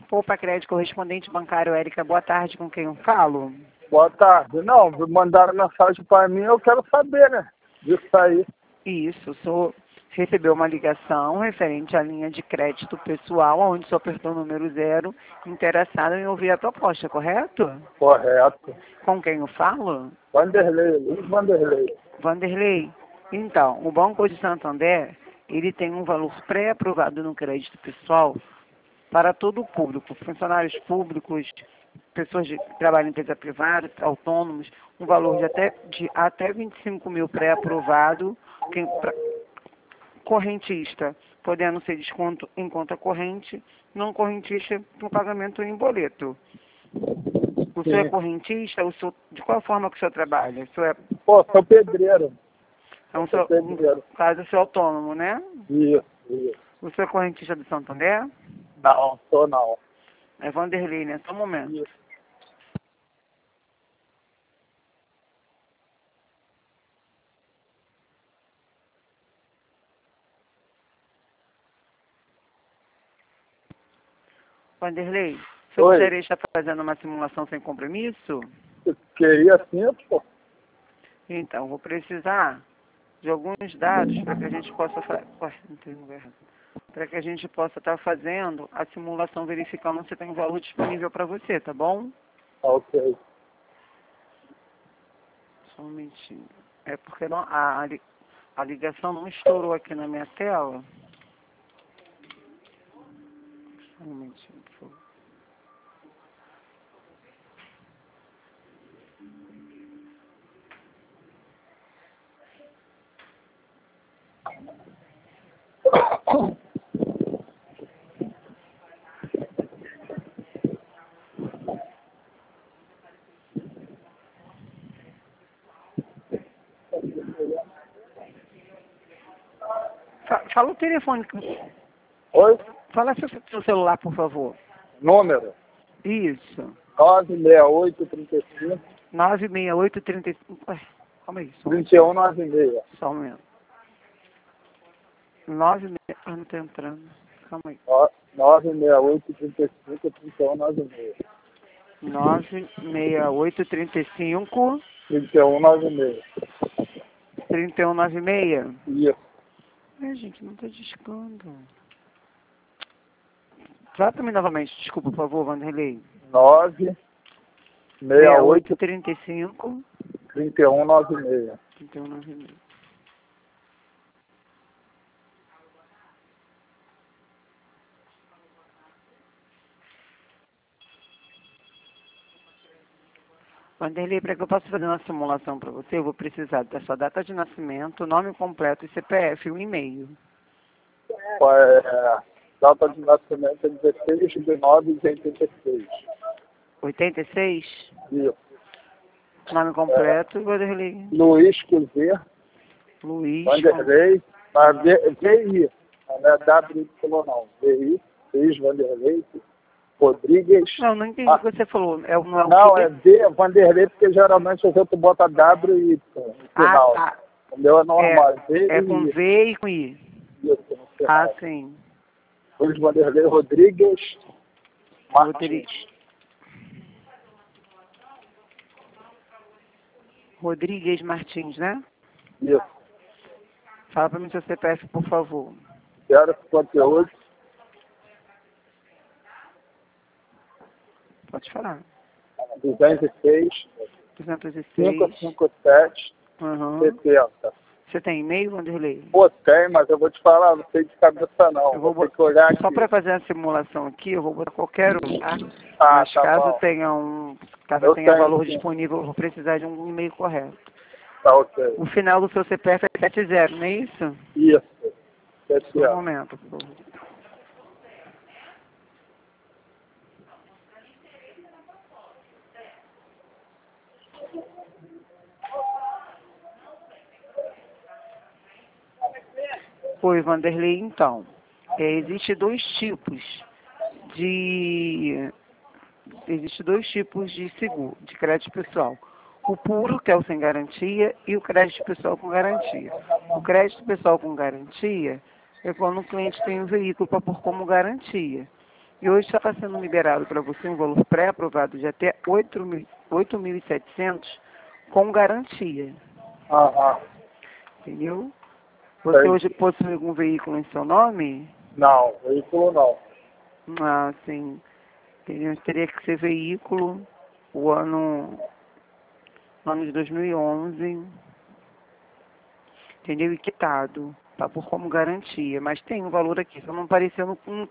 Poupa Crédito Correspondente Bancário, Érica, boa tarde, com quem eu falo? Boa tarde. Não, mandaram mensagem para mim, eu quero saber, né? Disso aí. Isso, o senhor recebeu uma ligação referente à linha de crédito pessoal, onde o senhor apertou o número 0, interessado em ouvir a proposta, correto? Correto. Com quem eu falo? Vanderlei, Luiz Vanderlei. Vanderlei. Então, o Banco de Santander, ele tem um valor pré-aprovado no crédito pessoal para todo o público, funcionários públicos, pessoas que trabalham em empresa privada, autônomos, um valor de até 25 mil pré-aprovado, correntista, podendo ser desconto em conta corrente, não correntista, com pagamento em boleto. O senhor é correntista? De qual forma que o senhor trabalha? O senhor é... Sou pedreiro. É no caso, o senhor é autônomo, né? Isso. O senhor é correntista do Santander? Não, sou não. É Vanderlei, né? Só um momento. Isso. Vanderlei, o senhor gostaria de estar fazendo uma simulação sem compromisso? Eu queria sim, pô. Então, vou precisar de alguns dados para que a gente possa para que a gente possa estar fazendo a simulação, verificando se tem valor disponível para você, tá bom? Ok. Só um momentinho. É porque a ligação não estourou aqui na minha tela. Só um momentinho, por favor. Fala o telefone. Oi? Fala seu celular, por favor. Número? Isso. 96835. 96835. Calma aí. 3196. Só um momento. 96. Ah, não tá entrando. Calma aí. 96835 3196. 96835 3196. 3196. Isso. Gente, não tá discando. Fala pra mim novamente, desculpa, por favor, Vanderlei. 96835 3196. 3196. 3196. Vanderlei, para que eu possa fazer uma simulação para você, eu vou precisar da sua data de nascimento, nome completo e CPF, um e-mail. Data de nascimento é 16 de 9 de 86. 86? Isso. Nome completo, Vanderlei. Luiz Cruzeiro. Luiz. Vanderlei. VI. Não é WY não. VI. Luiz Vanderlei. Rodrigues. Não entendi o que você falou. Não, é V, Vanderlei, porque geralmente os outros botam W e no final. Tá. O meu é normal. É com V e com I. Isso, no final. Sim. Luiz Vanderlei Rodrigues. Rodrigues Martins, né? Isso. Fala para mim seu CPF, por favor. 058. Pode falar. 206. 206. 557. 70. Você tem e-mail, Vanderlei? Tem, mas eu vou te falar, não sei de cabeça não. Eu vou ter que olhar aqui. Só para fazer a simulação aqui, eu vou botar qualquer um, tá? Mas tá caso bom. Caso tenha valor disponível, eu vou precisar de um e-mail correto. Tá ok. O final do seu CPF é 70, não é isso? Isso. Um momento, por favor. Oi, Vanderlei, então. Existem dois tipos de seguro, de crédito pessoal. O puro, que é o sem garantia, e o crédito pessoal com garantia. O crédito pessoal com garantia é quando o cliente tem um veículo para pôr como garantia. E hoje está sendo liberado para você um valor pré-aprovado de até 8.700 com garantia. Aham. Entendeu? Você Sei. hoje possui algum veículo em seu nome? Não, veículo não. Ah, sim. Entendeu? Teria que ser veículo o ano de 2011, entendeu? E quitado, tá por como garantia. Mas tem um valor aqui, só não apareceu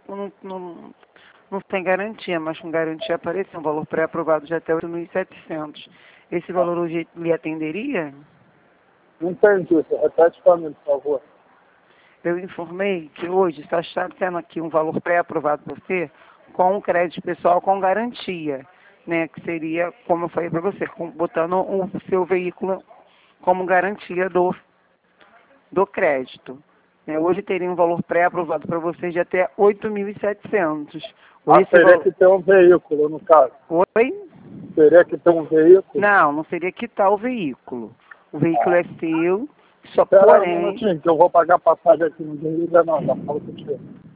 não tem garantia, mas com garantia apareceu um valor pré-aprovado de até 8.700. Esse valor hoje lhe atenderia? Não entendi. Repete para mim, por favor. Eu informei que hoje está sendo aqui um valor pré-aprovado por você com um crédito pessoal com garantia, né? Que seria, como eu falei para você, botando o seu veículo como garantia do crédito. Né? Hoje teria um valor pré-aprovado para você de até 8.700. Ah, Esse teria valor... que ter um veículo, no caso. Oi? Teria que ter um veículo. Não, não seria quitar o veículo. O veículo é seu, só Espera aí um porém... minutinho, que eu vou pagar passagem aqui. Não desliga não, já falo contigo.